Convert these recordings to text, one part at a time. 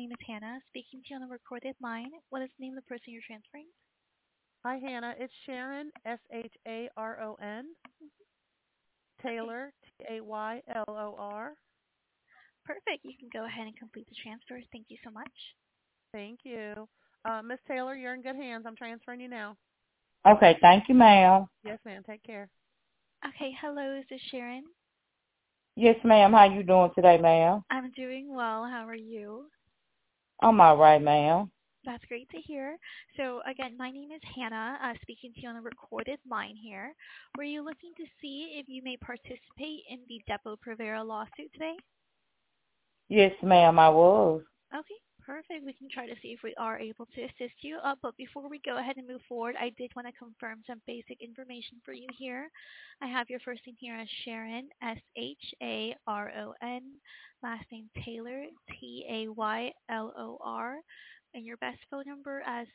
name is Hannah, speaking to you on a recorded line. What is the name of the person you're transferring? Hi, Hannah. It's Sharon, Sharon, Okay, Taylor, Taylor. perfect. You can go ahead and complete the transfer. Thank you so much. Thank you. Miss Taylor, you're in good hands. I'm transferring you now. Okay, thank you, ma'am. Yes, ma'am. Take care. Okay, hello, is this Sharon? Yes, ma'am. How you doing today, ma'am? I'm doing well. How are you? I'm all right, ma'am. That's great to hear. So, again, my name is Hannah, speaking to you on a recorded line here. Were you looking to see if you may participate in the Depo Provera lawsuit today? Yes, ma'am, I was. Okay, perfect. We can try to see if we are able to assist you. But before we go ahead and move forward, I did want to confirm some basic information for you here. I have your first name here as Sharon, Sharon, last name Taylor, Taylor, and your best phone number as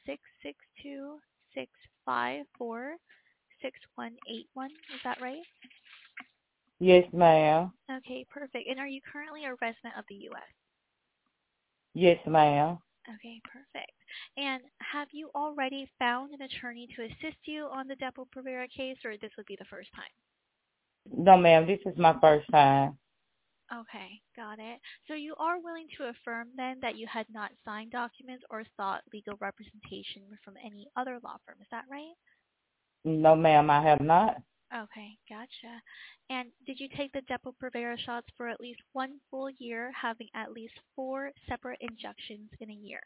662-654-6181. Is that right? Yes, ma'am. Okay, perfect. And are you currently a resident of the U.S.? Yes, ma'am. Okay, perfect. And have you already found an attorney to assist you on the Depo Provera case, or this would be the first time? No, ma'am, this is my first time. Okay, got it. So you are willing to affirm then that you had not signed documents or sought legal representation from any other law firm. Is that right? No, ma'am, I have not. Okay, gotcha. And did you take the Depo Provera shots for at least 1 full year, having at least 4 separate injections in a year?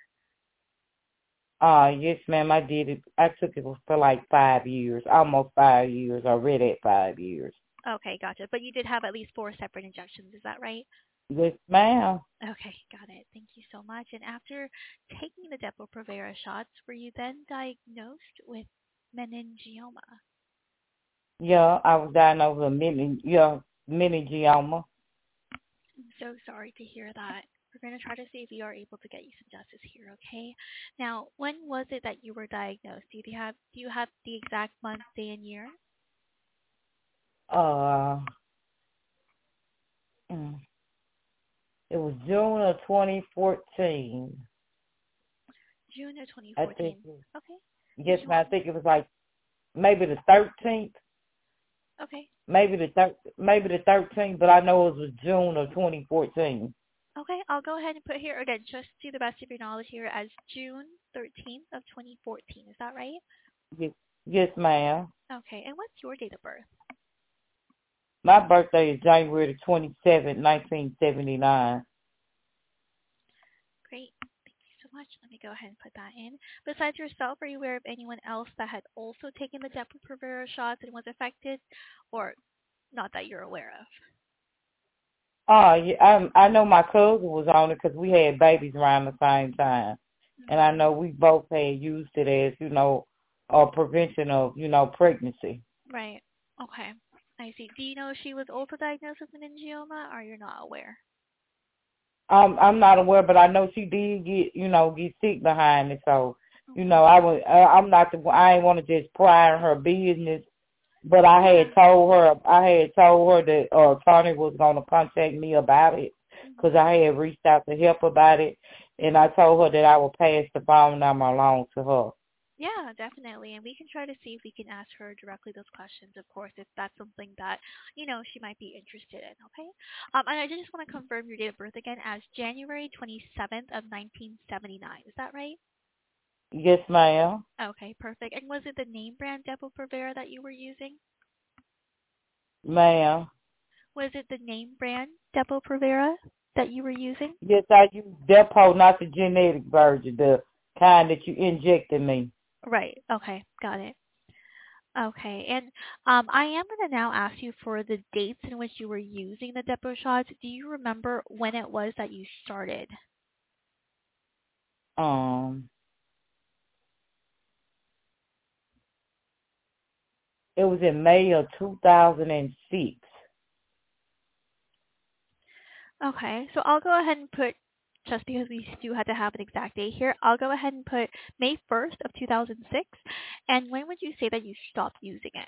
Yes, ma'am, I did it. I took it for like 5 years, almost 5 years, already at 5 years. Okay, gotcha. But you did have at least 4 separate injections. Is that right? Yes, ma'am. Okay, got it. Thank you so much. And after taking the Depo-Provera shots, were you then diagnosed with meningioma? Yeah, I was diagnosed with meningioma. I'm so sorry to hear that. We're going to try to see if we are able to get you some justice here, okay? Now, when was it that you were diagnosed? Do you have the exact month, day, and year? Uh, mm, it was June of 2014. June of I think. 2014. Okay. Did Yes, you ma'am. want? I think it was like maybe the 13th. Okay. Maybe the 13th, but I know it was June of 2014. Okay, I'll go ahead and put here again, just to the best of your knowledge here, as June 13th of 2014. Is that right? Yes, yes, ma'am. Okay, and what's your date of birth? My birthday is January the 27th, 1979. Great. Thank you so much. Let me go ahead and put that in. Besides yourself, are you aware of anyone else that had also taken the Depo-Provera shots and was affected, or not that you're aware of? Yeah, I know my cousin was on it because we had babies around the same time, and I know we both had used it as prevention of pregnancy. Right. Okay. I see. Do you know if she was also diagnosed with meningioma, or you're not aware? I'm not aware, but I know she did get sick behind it. So, Mm-hmm. I'm not I ain't want to just pry in her business. But Yeah. I had told her that Tony was gonna contact me about it because Mm-hmm. I had reached out to help about it, and I told her that I would pass the phone number along to her. Yeah, definitely. And we can try to see if we can ask her directly those questions, of course, if that's something that, she might be interested in, okay? And I just want to confirm your date of birth again as January 27th of 1979. Is that right? Yes, ma'am. Okay, perfect. And was it the name brand Depo-Provera that you were using? Ma'am. Was it the name brand Depo-Provera that you were using? Yes, I use Depo, not the genetic version, the kind that you injected me. Right. Okay, got it. Okay, and I am going to now ask you for the dates in which you were using the Depo shots. Do you remember when it was that you started? Um, it was in May of 2006. Okay, so I'll go ahead and put, just because we do have to have an exact date here, I'll go ahead and put May 1st of 2006. And when would you say that you stopped using it?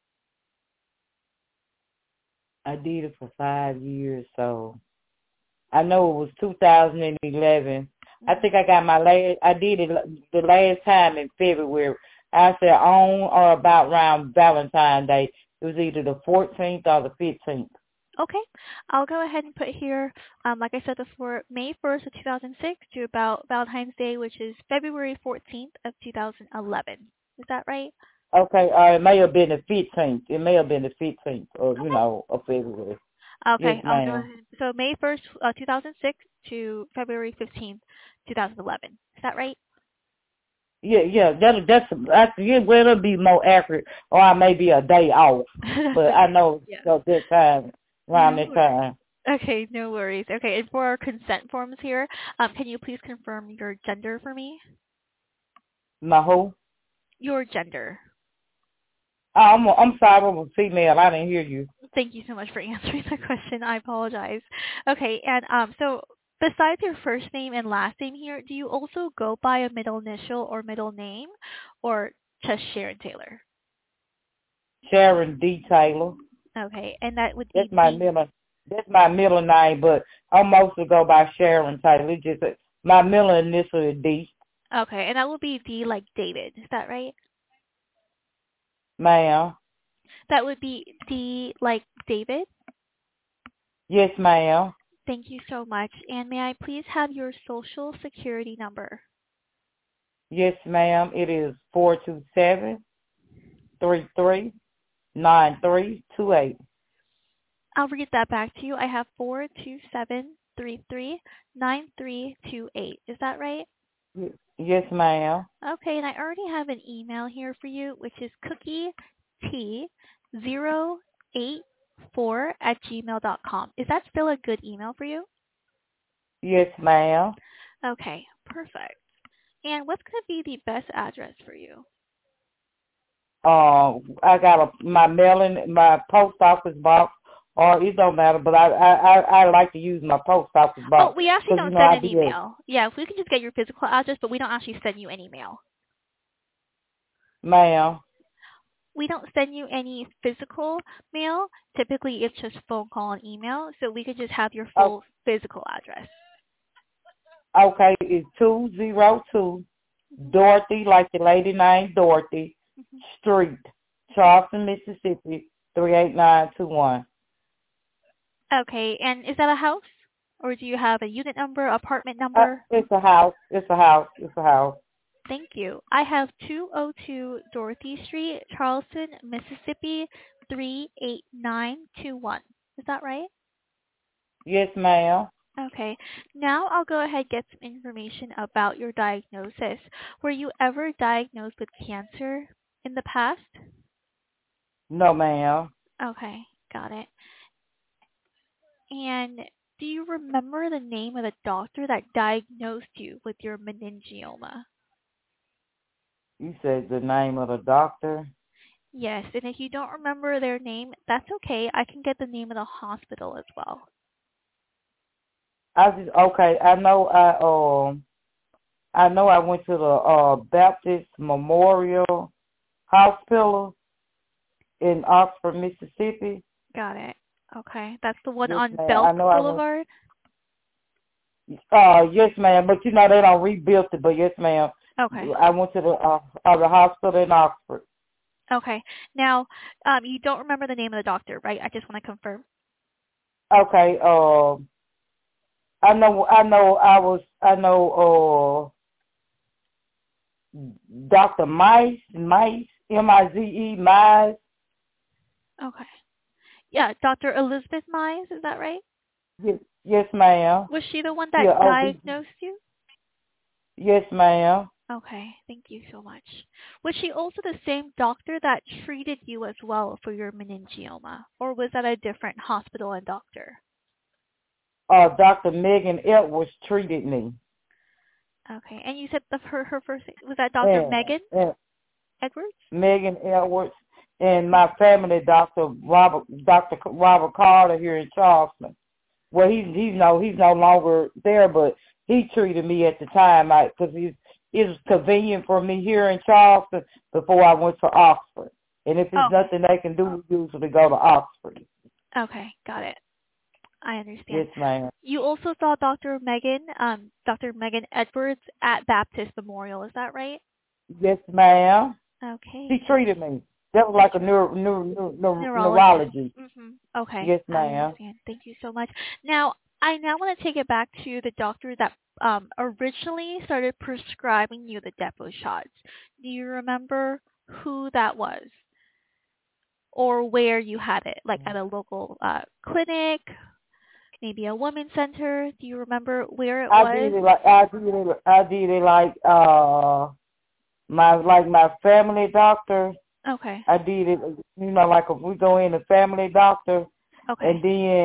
I did it for 5 years, so I know it was 2011. I think I got I did it the last time in February. I said on or about around Valentine's Day. It was either the 14th or the 15th. Okay, I'll go ahead and put here, like I said before, May 1st of 2006 to about Valentine's Day, which is February 14th of 2011. Is that right? Okay, it may have been the 15th. It may have been the 15th of, of February. Okay, Yes, I'll go ma'am. ahead. So May 1st, 2006 to February 15th, 2011. Is that right? Yeah. Well, it'll be more accurate, or I may be a day off, but Okay. I know Yeah. that time, around No that worries. time. Okay, no worries. Okay, and for our consent forms here, can you please confirm your gender for me? My who? Your gender. I'm sorry, I'm a female. I didn't hear you. Thank you so much for answering the question. I apologize. Okay, and so besides your first name and last name here, do you also go by a middle initial or middle name, or just Sharon Taylor? Sharon D. Taylor. Okay, and that would That's be my D. middle. That's my middle name, but I mostly go by Sharon Taylor. It's just my middle initial is D. Okay, and that would be D like David. Is that right? Ma'am. That would be D like David. Yes, ma'am. Thank you so much. And may I please have your social security number? Yes, ma'am. It is 427-3393-9328. I'll read that back to you. I have 427-3393-9328. Is that right? Yes, ma'am. Okay, and I already have an email here for you, which is cookiet084@gmail.com. Is that still a good email for you? Yes, ma'am. Okay, perfect. And what's going to be the best address for you? I got my post office box, or it don't matter, but I like to use my post office box. Oh, we actually don't send an email. Yeah, if we can just get your physical address, but we don't actually send you an email. Ma'am. We don't send you any physical mail. Typically, it's just phone call and email, so we could just have your full physical address. Okay, it's 202 Dorothy, like the lady named Dorothy, Street, Charleston, Mississippi, 38921. Okay, and is that a house? Or do you have a unit number, apartment number? It's a house. It's a house. It's a house. Thank you. I have 202 Dorothy Street, Charleston, Mississippi, 38921. Is that right? Yes, ma'am. Okay. Now I'll go ahead and get some information about your diagnosis. Were you ever diagnosed with cancer in the past? No, ma'am. Okay, got it. And do you remember the name of the doctor that diagnosed you with your meningioma? You said the name of the doctor? Yes, and if you don't remember their name, that's okay. I can get the name of the hospital as well. I know I went to the Baptist Memorial Hospital in Oxford, Mississippi. Got it. Okay, that's the one Yes, on ma'am. Belk Boulevard? Yes, ma'am, but they don't rebuild it, but yes, ma'am. Okay. I went to the hospital in Oxford. Okay. Now, you don't remember the name of the doctor, right? I just want to confirm. Okay. I know. Dr. Mize, M-I-Z-E, Mize. Okay. Yeah, Dr. Elizabeth Mize, is that right? Yes, ma'am. Was she the one that diagnosed you? Yes, ma'am. Okay, thank you so much. Was she also the same doctor that treated you as well for your meningioma, or was that a different hospital and doctor? Dr. Megan Edwards treated me. Okay, and you said her first name, was that Dr. Megan Edwards? Megan Edwards, and my family doctor, Dr. Robert Carter here in Charleston. Well, he's no longer there, but he treated me at the time because it was convenient for me here in Charleston before I went to Oxford. And if there's nothing they can do, we usually go to Oxford. Okay, got it. I understand. Yes, ma'am. You also saw Dr. Megan Edwards at Baptist Memorial. Is that right? Yes, ma'am. Okay. She treated me. That was like a Neurologist. neurology. Okay. Yes, I ma'am. understand. Thank you so much. Now, I now want to take it back to the doctor that originally started prescribing you the depot shots. Do you remember who that was or where you had it? Like at a local clinic, maybe a women's center? Do you remember where it I did was? it like my family doctor. Okay. I did it, like if we go in the family doctor, Okay. and then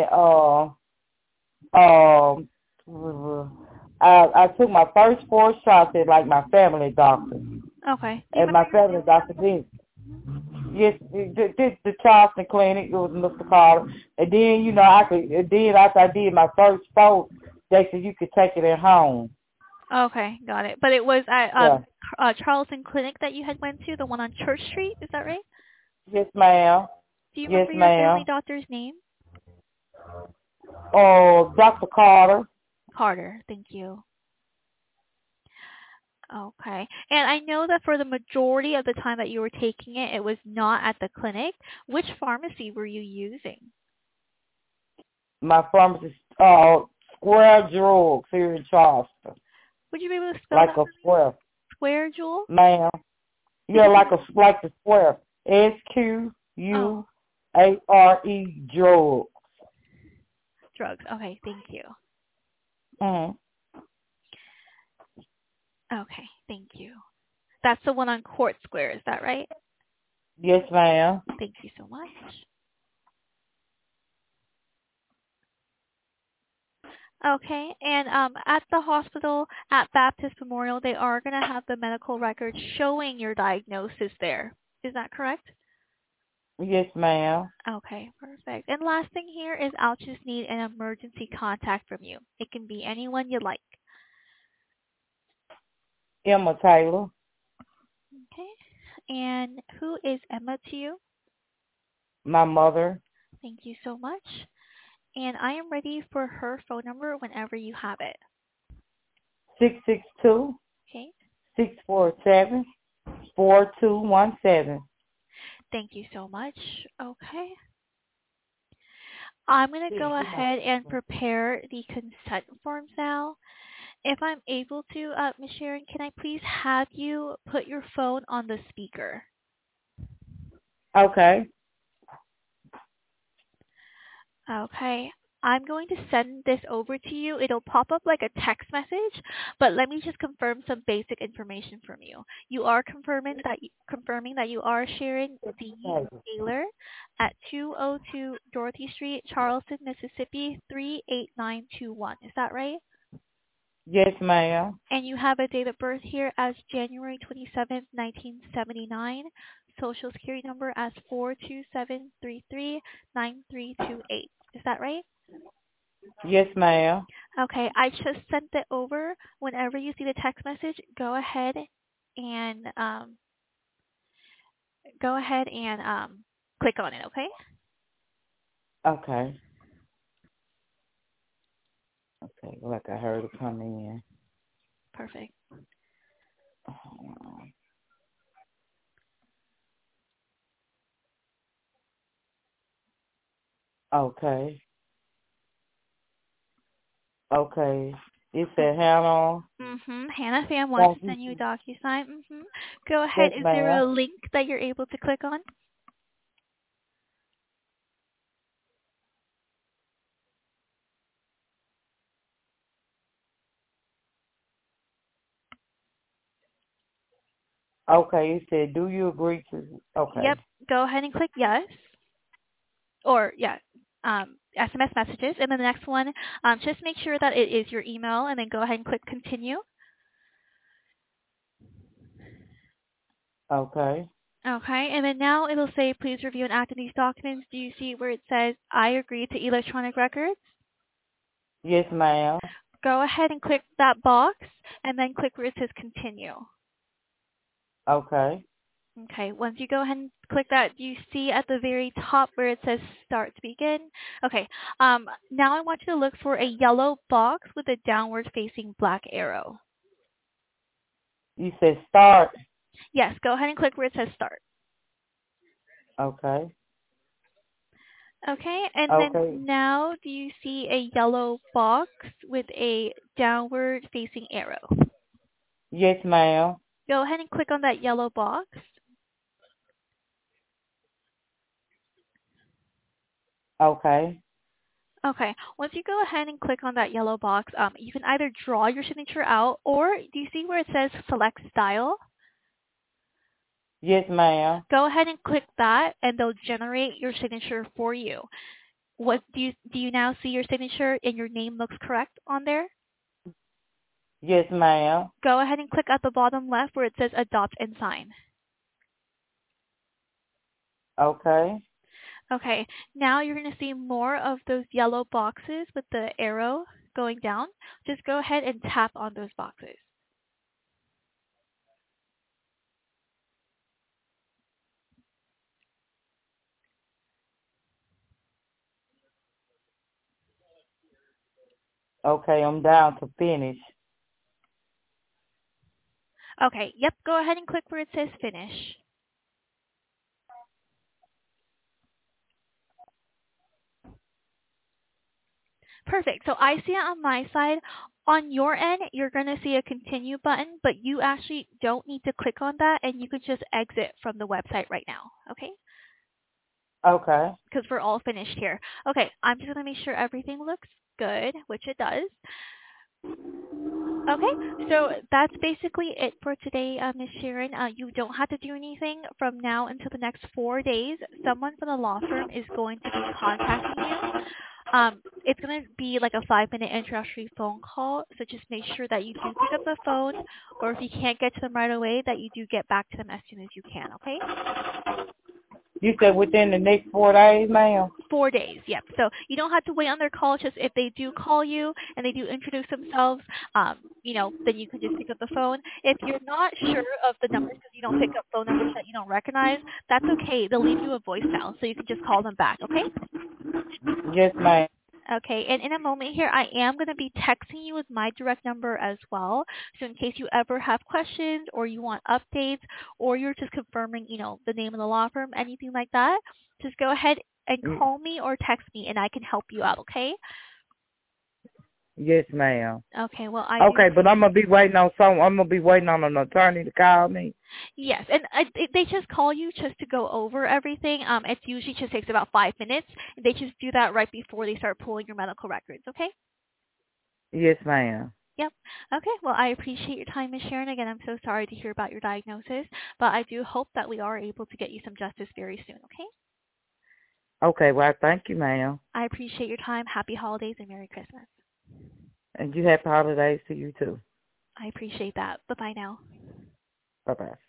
I took my first 4 shots at like my family doctor, Okay. and my family doctor did. Yes, the Charleston Clinic. It was Mr. Carter, and then after I did my first 4, they said you could take it at home. Okay, got it. But it was at Yeah. Charleston Clinic that you had went to, the one on Church Street. Is that right? Yes, ma'am. Do you Yes, remember your family ma'am. doctor's name? Oh, Dr. Carter. Carter. Thank you. Okay. And I know that for the majority of the time that you were taking it, it was not at the clinic. Which pharmacy were you using? My pharmacist, Square Drugs here in Charleston. Would you be able to spell Like that a for me? square. Square Jewel? Ma'am. Yeah, like the square. SQUARE Drugs. Drugs. Okay, thank you. Mm-hmm. Okay, thank you. That's the one on Court Square, is that right? Yes, ma'am. Thank you so much. Okay, and at the hospital at Baptist Memorial, they are going to have the medical records showing your diagnosis there. Is that correct? Yes, ma'am. Okay, perfect. And last thing here is I'll just need an emergency contact from you. It can be anyone you like. Emma Taylor. Okay, and who is Emma to you? My mother. Thank you so much. And I am ready for her phone number whenever you have it. 662 Okay. 647 4217. Thank you so much. Okay. I'm going to go ahead and prepare the consent forms now. If I'm able to, Ms. Sharon, can I please have you put your phone on the speaker? Okay. Okay. I'm going to send this over to you. It'll pop up like a text message, but let me just confirm some basic information from you. You are confirming that you are Sharon D. Taylor at 202 Dorothy Street, Charleston, Mississippi 38921. Is that right? Yes, ma'am. And you have a date of birth here as January 27th, 1979. Social security number as 427339328. Is that right? Yes, ma'am. Okay, I just sent it over. Whenever you see the text message, go ahead and click on it, okay? Okay. Okay, like I heard it come in. Perfect. Okay. Okay. It said Hannah. Hannah Pham wants to send you a DocuSign. Go ahead. Yes, Is there ma'am. a link that you're able to click on? Okay, it said, do you agree to? Okay. Yep. Go ahead and click yes. Or, SMS messages. And then the next one, just make sure that it is your email, and then go ahead and click continue. Okay. Okay, and then now it'll say, please review and act on these documents. Do you see where it says, I agree to electronic records? Yes, ma'am. Go ahead and click that box, and then click where it says continue. Okay. Okay, once you go ahead and click that, do you see at the very top where it says start to begin? Okay, now I want you to look for a yellow box with a downward facing black arrow. You said start. Yes, go ahead and click where it says start. Okay. Okay, and Okay. then now do you see a yellow box with a downward facing arrow? Yes, ma'am. Go ahead and click on that yellow box. Okay. Okay, once you go ahead and click on that yellow box, you can either draw your signature out, or do you see where it says select style? Yes, ma'am. Go ahead and click that, and they'll generate your signature for you. What do you now see your signature and your name looks correct on there? Yes, ma'am. Go ahead and click at the bottom left where it says adopt and sign. Okay. Okay, now you're going to see more of those yellow boxes with the arrow going down. Just go ahead and tap on those boxes. Okay, I'm down to finish. Okay, yep, go ahead and click where it says finish. Perfect. So I see it on my side. On your end, you're going to see a continue button, but you actually don't need to click on that, and you could just exit from the website right now, okay? Okay. Because we're all finished here. Okay, I'm just going to make sure everything looks good, which it does. Okay, so that's basically it for today, Ms. Sharon. You don't have to do anything from now until the next 4 days. Someone from the law firm is going to be contacting you. It's going to be like a 5-minute introductory phone call, so just make sure that you do pick up the phone, or if you can't get to them right away, that you do get back to them as soon as you can, okay? You said within the next 4 days, ma'am? 4 days, yep. So you don't have to wait on their call. Just if they do call you and they do introduce themselves, then you can just pick up the phone. If you're not sure of the numbers because you don't pick up phone numbers that you don't recognize, that's okay. They'll leave you a voicemail, so you can just call them back, okay? Yes, ma'am. Okay, and in a moment here, I am going to be texting you with my direct number as well. So in case you ever have questions or you want updates or you're just confirming, the name of the law firm, anything like that, just go ahead and call me or text me and I can help you out, okay? Yes, ma'am. Okay, well, Okay, but I'm gonna be waiting on an attorney to call me. Yes, and they just call you just to go over everything. It usually just takes about 5 minutes. They just do that right before they start pulling your medical records, okay? Yes, ma'am. Yep. Okay, well, I appreciate your time, Ms. Sharon. Again, I'm so sorry to hear about your diagnosis, but I do hope that we are able to get you some justice very soon, okay? Okay, well, thank you, ma'am. I appreciate your time. Happy holidays and Merry Christmas. And you happy holidays to you, too. I appreciate that. Bye-bye now. Bye-bye.